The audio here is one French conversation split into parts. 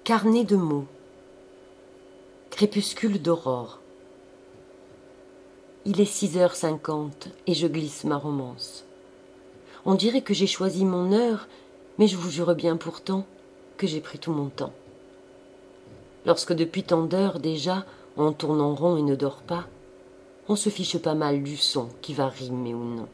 Carnet de mots. Crépuscule d'aurore. Il est 6h50 et je glisse ma romance. On dirait que j'ai choisi mon heure, mais je vous jure bien pourtant que j'ai pris tout mon temps. Lorsque depuis tant d'heures déjà on tourne en rond et ne dort pas, on se fiche pas mal du son qui va rimer ou non.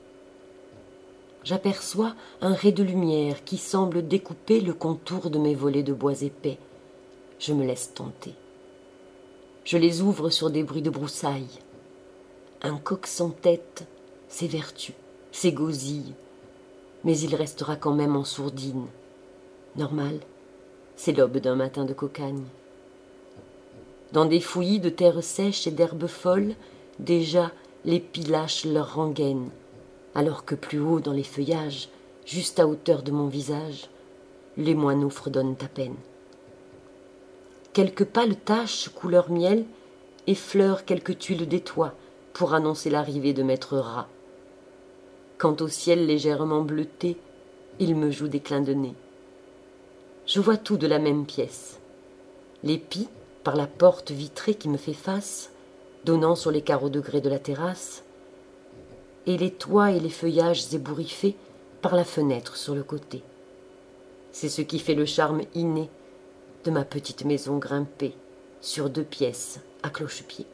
J'aperçois un ray de lumière qui semble découper le contour de mes volets de bois épais. Je me laisse tenter. Je les ouvre sur des bruits de broussailles. Un coq sans tête s'évertue, s'égosille, mais il restera quand même en sourdine. Normal, c'est l'aube d'un matin de cocagne. Dans des fouillis de terre sèche et d'herbes folles, déjà les pies lâchent leur rengaine, alors que plus haut dans les feuillages, juste à hauteur de mon visage, les moineaux fredonnent à peine. Quelques pâles taches couleur miel effleurent quelques tuiles des toits pour annoncer l'arrivée de maître rat. Quant au ciel légèrement bleuté, il me joue des clins de nez. Je vois tout de la même pièce. Les pies, par la porte vitrée qui me fait face, donnant sur les carreaux de grès de la terrasse, et les toits et les feuillages ébouriffés par la fenêtre sur le côté. C'est ce qui fait le charme inné de ma petite maison grimpée sur 2 pièces à cloche-pied.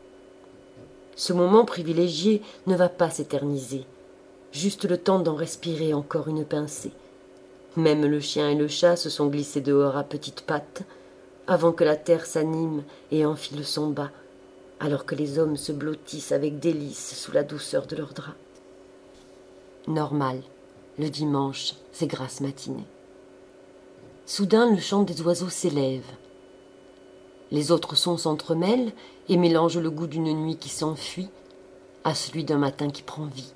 Ce moment privilégié ne va pas s'éterniser, juste le temps d'en respirer encore une pincée. Même le chien et le chat se sont glissés dehors à petites pattes avant que la terre s'anime et enfile son bas, alors que les hommes se blottissent avec délice sous la douceur de leurs draps. Normal, le dimanche, c'est grasse matinée. Soudain, le chant des oiseaux s'élève. Les autres sons s'entremêlent et mélangent le goût d'une nuit qui s'enfuit à celui d'un matin qui prend vie.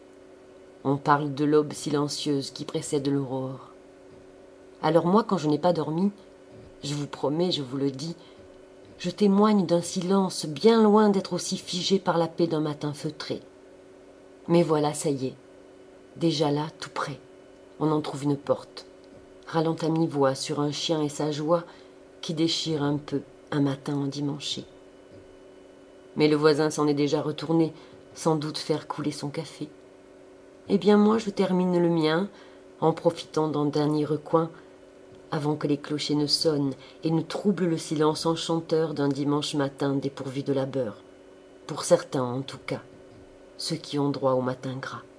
On parle de l'aube silencieuse qui précède l'aurore. Alors moi, quand je n'ai pas dormi, je vous promets, je vous le dis, je témoigne d'un silence bien loin d'être aussi figé par la paix d'un matin feutré. Mais voilà, ça y est, déjà là, tout près, on en trouve une porte. Râlant à mi-voix sur un chien et sa joie qui déchire un peu un matin endimanché. Mais le voisin s'en est déjà retourné, sans doute faire couler son café. Eh bien moi je termine le mien, en profitant d'un dernier recoin, avant que les clochers ne sonnent et ne troublent le silence enchanteur d'un dimanche matin dépourvu de labeur. Pour certains en tout cas, ceux qui ont droit au matin gras.